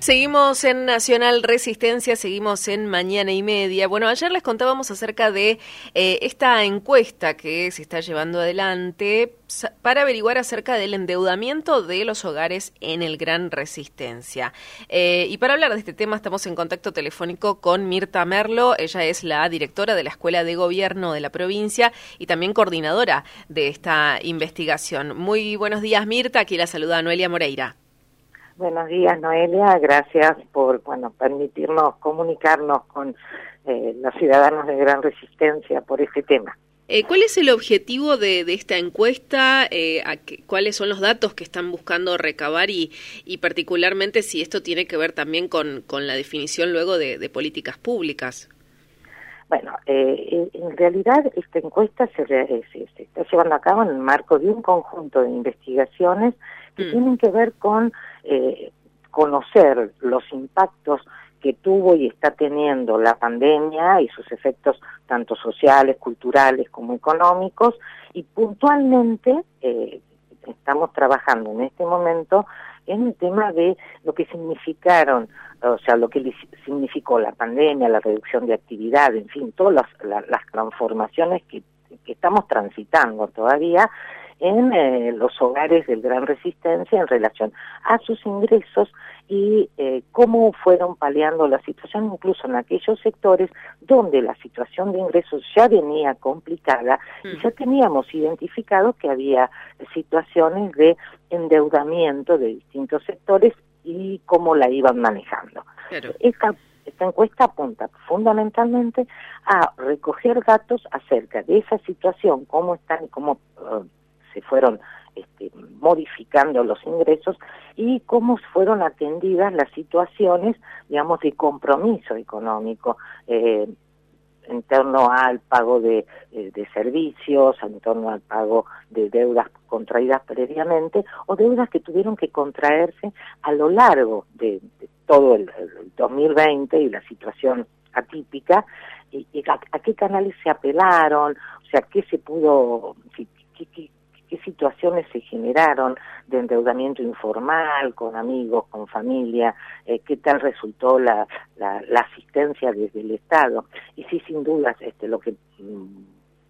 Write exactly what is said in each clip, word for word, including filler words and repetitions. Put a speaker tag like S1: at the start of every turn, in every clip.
S1: Seguimos en Nacional Resistencia, seguimos en Mañana y Media. Bueno, ayer les contábamos acerca de eh, esta encuesta que se está llevando adelante para averiguar acerca del endeudamiento de los hogares en el Gran Resistencia. Eh, y para hablar de este tema estamos en contacto telefónico con Mirta Merlo. Ella es la directora de la Escuela de Gobierno de la provincia y también coordinadora de esta investigación. Muy buenos días, Mirta. Aquí la saluda Noelia Moreira.
S2: Buenos días, Noelia. Gracias por bueno permitirnos comunicarnos con eh, los ciudadanos de Gran Resistencia por este tema.
S1: Eh, ¿Cuál es el objetivo de, de esta encuesta? Eh, a que, ¿Cuáles son los datos que están buscando recabar y, y particularmente si esto tiene que ver también con, con la definición luego de, de políticas públicas?
S2: Bueno, eh, en realidad esta encuesta se, se, se está llevando a cabo en el marco de un conjunto de investigaciones que mm. tienen que ver con eh, conocer los impactos que tuvo y está teniendo la pandemia y sus efectos tanto sociales, culturales como económicos, y puntualmente eh, estamos trabajando en este momento en el tema de lo que significaron, o sea, lo que significó la pandemia, la reducción de actividad, en fin, todas las, las, las transformaciones que, que estamos transitando todavía en eh, los hogares del Gran Resistencia en relación a sus ingresos y eh, cómo fueron paliando la situación, incluso en aquellos sectores donde la situación de ingresos ya venía complicada mm. y ya teníamos identificado que había situaciones de endeudamiento de distintos sectores y cómo la iban manejando. Pero... Esta, esta encuesta apunta fundamentalmente a recoger datos acerca de esa situación, cómo están y cómo uh, se fueron este, modificando los ingresos y cómo fueron atendidas las situaciones, digamos, de compromiso económico eh, en torno al pago de, eh, de servicios, en torno al pago de deudas contraídas previamente o deudas que tuvieron que contraerse a lo largo de, de todo el, el dos mil veinte y la situación atípica, y, y a, a qué canales se apelaron, o sea, qué se pudo, qué, qué, qué situaciones se generaron de endeudamiento informal, con amigos, con familia, eh, qué tal resultó la, la, la asistencia desde el Estado. Y sí, sin dudas, este, lo que mmm,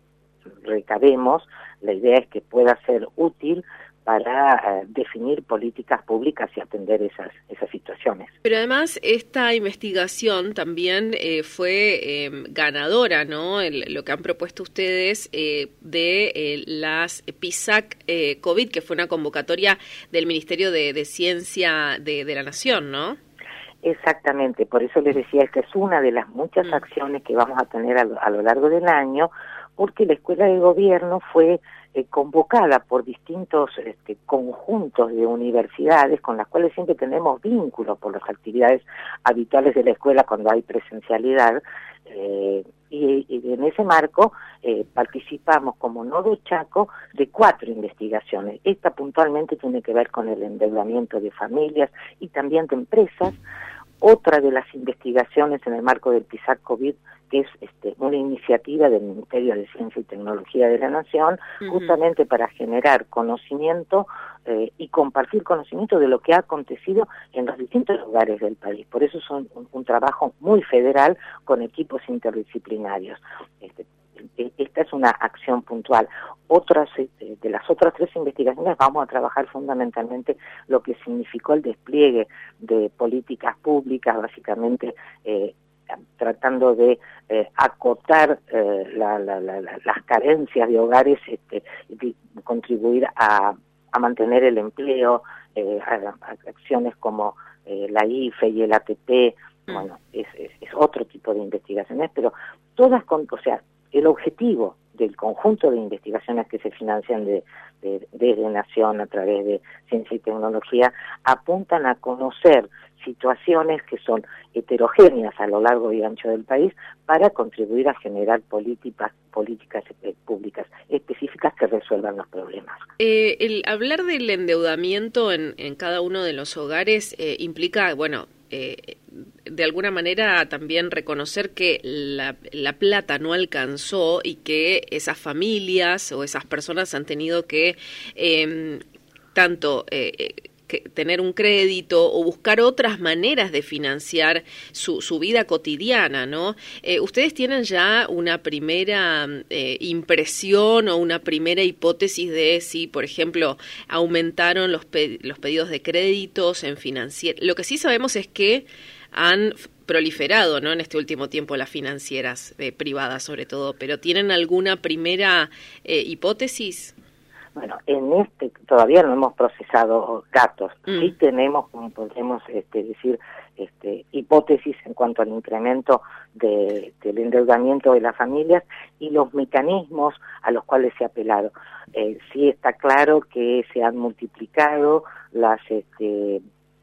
S2: recabemos, la idea es que pueda ser útil para eh, definir políticas públicas y atender esas esas situaciones.
S1: Pero además esta investigación también eh, fue eh, ganadora, ¿no? El, lo que han propuesto ustedes eh, de eh, las PISAC eh, COVID, que fue una convocatoria del Ministerio de, de Ciencia de, de la Nación, ¿no?
S2: Exactamente, por eso les decía, esta es una de las muchas mm. acciones que vamos a tener a lo, a lo largo del año, porque la Escuela de Gobierno fue eh, convocada por distintos este, conjuntos de universidades con las cuales siempre tenemos vínculos por las actividades habituales de la escuela cuando hay presencialidad, eh, y, y en ese marco eh, participamos como Nodo Chaco de cuatro investigaciones. Esta puntualmente tiene que ver con el endeudamiento de familias y también de empresas. Otra de las investigaciones en el marco del PISAC COVID, que es este, una iniciativa del Ministerio de Ciencia y Tecnología de la Nación, uh-huh. justamente para generar conocimiento eh, y compartir conocimiento de lo que ha acontecido en los distintos lugares del país. Por eso es un, un, un trabajo muy federal con equipos interdisciplinarios. Este, Esta es una acción puntual. Otras de las otras tres investigaciones vamos a trabajar fundamentalmente lo que significó el despliegue de políticas públicas, básicamente eh, tratando de eh, acotar eh, la, la, la, las carencias de hogares, este, y contribuir a, a mantener el empleo, eh, a, a acciones como eh, la I F E y el A T P. Mm. Bueno, es, es, es otro tipo de investigaciones, pero todas con, o sea, el objetivo del conjunto de investigaciones que se financian de, de, desde Nación a través de Ciencia y Tecnología apuntan a conocer situaciones que son heterogéneas a lo largo y ancho del país para contribuir a generar políticas políticas eh, públicas específicas que resuelvan los problemas.
S1: Eh, el hablar del endeudamiento en, en cada uno de los hogares eh, implica, bueno, eh, de alguna manera también reconocer que la, la plata no alcanzó y que esas familias o esas personas han tenido que eh, tanto eh, que tener un crédito o buscar otras maneras de financiar su, su vida cotidiana, ¿no? Eh, ¿Ustedes tienen ya una primera eh, impresión o una primera hipótesis de si, por ejemplo, aumentaron los, pe- los pedidos de créditos en financiera? Lo que sí sabemos es que han proliferado, ¿no?, en este último tiempo las financieras eh, privadas sobre todo, pero ¿tienen alguna primera eh, hipótesis?
S2: Bueno, en este todavía no hemos procesado datos,
S1: Mm.
S2: sí tenemos, como podemos este, decir, este, hipótesis en cuanto al incremento de, del endeudamiento de las familias y los mecanismos a los cuales se ha apelado. Eh, sí está claro que se han multiplicado las este,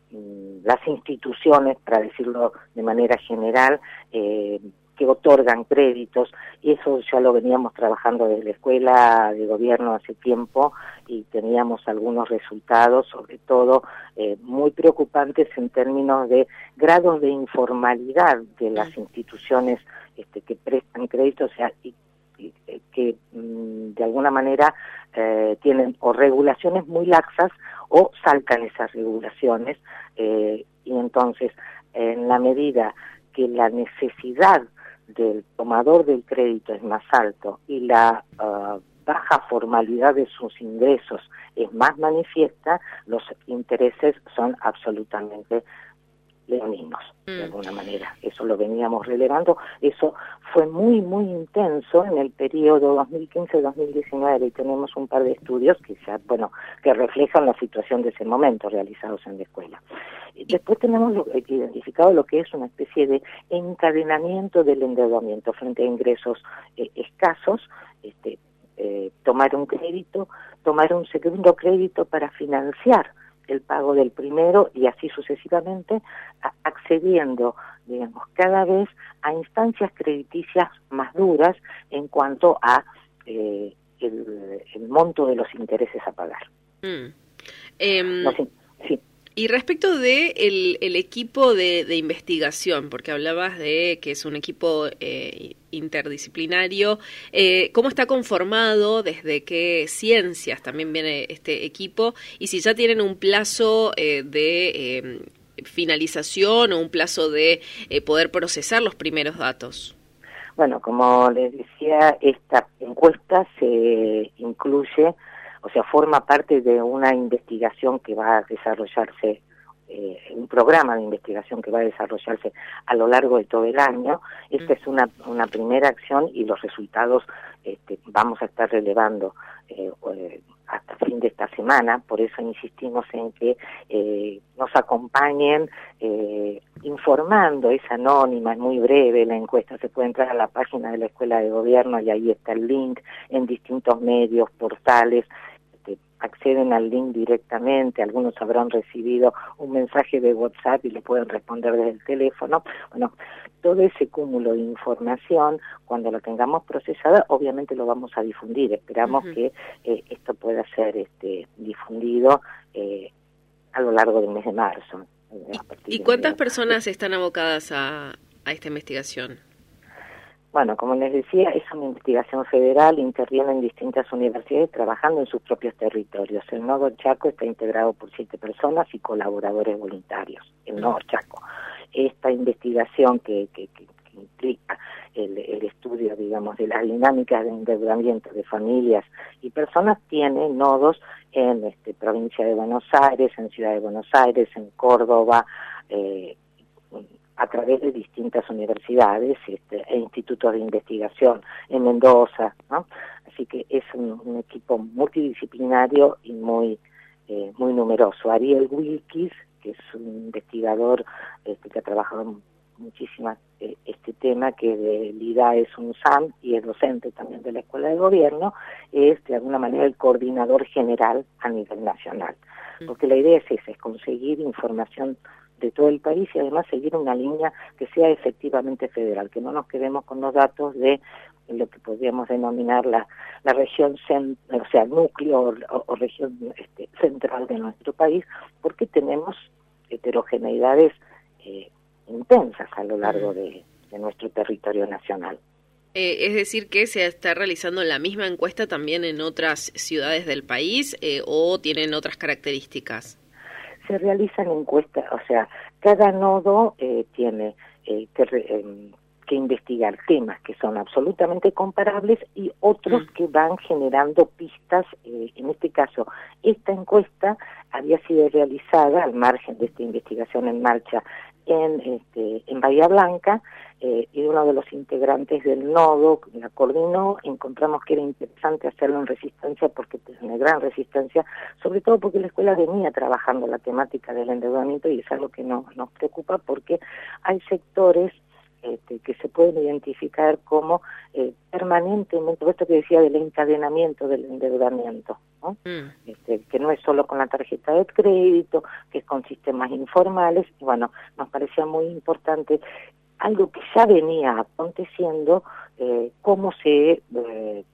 S2: las instituciones, para decirlo de manera general, eh, que otorgan créditos, y eso ya lo veníamos trabajando desde la Escuela de Gobierno hace tiempo y teníamos algunos resultados, sobre todo eh, muy preocupantes en términos de grados de informalidad de las instituciones este, que prestan créditos, o sea, y, y, que mm, de alguna manera eh, tienen o regulaciones muy laxas o saltan esas regulaciones, eh, y entonces en la medida que la necesidad del tomador del crédito es más alto y la uh, baja formalidad de sus ingresos es más manifiesta, los intereses son absolutamente leoninos, mm. de alguna manera. Eso lo veníamos relevando. Eso fue muy, muy intenso en el periodo dos mil quince dos mil diecinueve, y tenemos un par de estudios que ya, bueno, que reflejan la situación de ese momento realizados en la escuela. Después tenemos lo, identificado lo que es una especie de encadenamiento del endeudamiento frente a ingresos eh, escasos, este, eh, tomar un crédito, tomar un segundo crédito para financiar el pago del primero y así sucesivamente, a, accediendo, digamos, cada vez a instancias crediticias más duras en cuanto a eh, el, el monto de los intereses a pagar. Mm.
S1: Eh, no, sí, sí. Y respecto de el, el equipo de, de investigación, porque hablabas de que es un equipo eh, interdisciplinario, eh, ¿cómo está conformado? ¿Desde qué ciencias también viene este equipo? Y si ya tienen un plazo eh, de eh, finalización o un plazo de eh, poder procesar los primeros datos.
S2: Bueno, como les decía, esta encuesta se incluye, o sea, forma parte de una investigación que va a desarrollarse, eh, un programa de investigación que va a desarrollarse a lo largo de todo el año. Esta mm. es una, una primera acción y los resultados este, vamos a estar relevando eh, hasta fin de esta semana. Por eso insistimos en que eh, nos acompañen eh, informando. Es anónima, es muy breve la encuesta, se puede entrar a la página de la Escuela de Gobierno y ahí está el link en distintos medios, portales. Acceden al link directamente, algunos habrán recibido un mensaje de WhatsApp y le pueden responder desde el teléfono. Bueno, todo ese cúmulo de información, cuando lo tengamos procesada, obviamente lo vamos a difundir. Esperamos uh-huh. que eh, esto pueda ser este, difundido eh, a lo largo del mes de marzo.
S1: ¿Y, ¿y cuántas de... personas están abocadas a, a esta investigación?
S2: Bueno, como les decía, es una investigación federal, intervienen distintas universidades trabajando en sus propios territorios. El Nodo Chaco está integrado por siete personas y colaboradores voluntarios, el Nodo Chaco. Esta investigación que, que, que, que implica el, el estudio, digamos, de las dinámicas de endeudamiento de familias y personas tiene nodos en este, provincia de Buenos Aires, en Ciudad de Buenos Aires, en Córdoba, eh, a través de distintas universidades este, e institutos de investigación en Mendoza, ¿no? Así que es un, un equipo multidisciplinario y muy eh, muy numeroso. Ariel Wilkis, que es un investigador este, que ha trabajado muchísimo eh, este tema, que del I D A es un S A M y es docente también de la Escuela de Gobierno, es de alguna manera el coordinador general a nivel nacional. Porque la idea es esa, es conseguir información de todo el país y además seguir una línea que sea efectivamente federal, que no nos quedemos con los datos de lo que podríamos denominar la, la región, cent, o sea, núcleo o, o, o región este, central de nuestro país, porque tenemos heterogeneidades eh, intensas a lo largo de, de nuestro territorio nacional.
S1: Eh, es decir, que se está realizando la misma encuesta también en otras ciudades del país eh, o tienen otras características.
S2: se realizan encuestas, o sea, cada nodo eh, tiene eh, que, eh, que investigar temas que son absolutamente comparables y otros mm. que van generando pistas. Eh, en este caso, esta encuesta había sido realizada al margen de esta investigación en marcha en, este, en Bahía Blanca, eh, y uno de los integrantes del nodo la coordinó. Encontramos que era interesante hacerlo en Resistencia porque tiene gran resistencia, sobre todo porque la escuela venía trabajando la temática del endeudamiento y es algo que no, nos preocupa porque hay sectores Este, que se pueden identificar como eh, permanentemente, esto que decía del encadenamiento del endeudamiento, ¿no? Mm. Este, que no es solo con la tarjeta de crédito, que es con sistemas informales, y bueno, nos parecía muy importante algo que ya venía aconteciendo, eh, cómo se eh,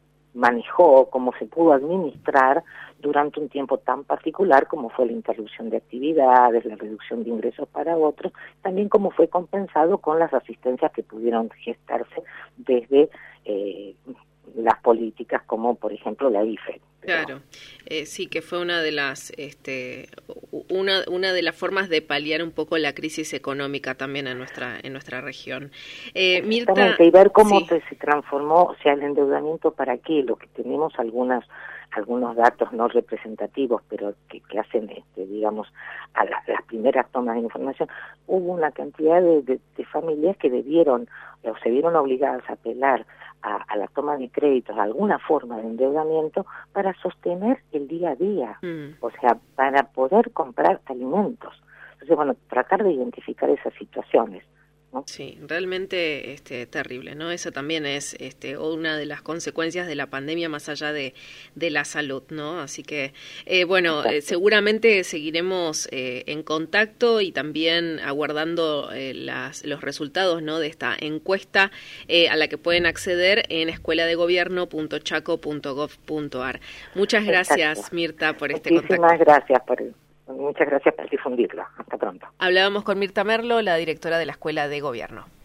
S2: manejó, cómo se pudo administrar durante un tiempo tan particular como fue la interrupción de actividades, la reducción de ingresos para otros, también cómo fue compensado con las asistencias que pudieron gestarse desde eh, las políticas como por ejemplo la I F E.
S1: Claro, eh, sí, que fue una de las este, una una de las formas de paliar un poco la crisis económica también en nuestra en nuestra región. Eh,
S2: Mirta, y ver cómo sí. se transformó, o sea, el endeudamiento para qué, lo que tenemos algunas algunos datos no representativos, pero que, que hacen, este, digamos, a la, las primeras tomas de información, hubo una cantidad de, de, de familias que debieron o se vieron obligadas a apelar a, a la toma de créditos, a alguna forma de endeudamiento para sostener el día a día, mm. o sea, para poder comprar alimentos. Entonces, bueno, tratar de identificar esas situaciones, ¿no?
S1: Sí, realmente este, terrible, ¿no? Eso también es este, una de las consecuencias de la pandemia más allá de, de la salud, ¿no? Así que, eh, bueno, eh, seguramente seguiremos eh, en contacto y también aguardando eh, las, los resultados, ¿no? De esta encuesta eh, a la que pueden acceder en escuela de gobierno punto chaco punto gov punto ar. Muchas gracias, Exacto. Mirta, por este
S2: Muchísimas
S1: contacto.
S2: Muchísimas gracias por el... Muchas gracias por difundirlo. Hasta pronto.
S1: Hablábamos con Mirta Merlo, la directora de la Escuela de Gobierno.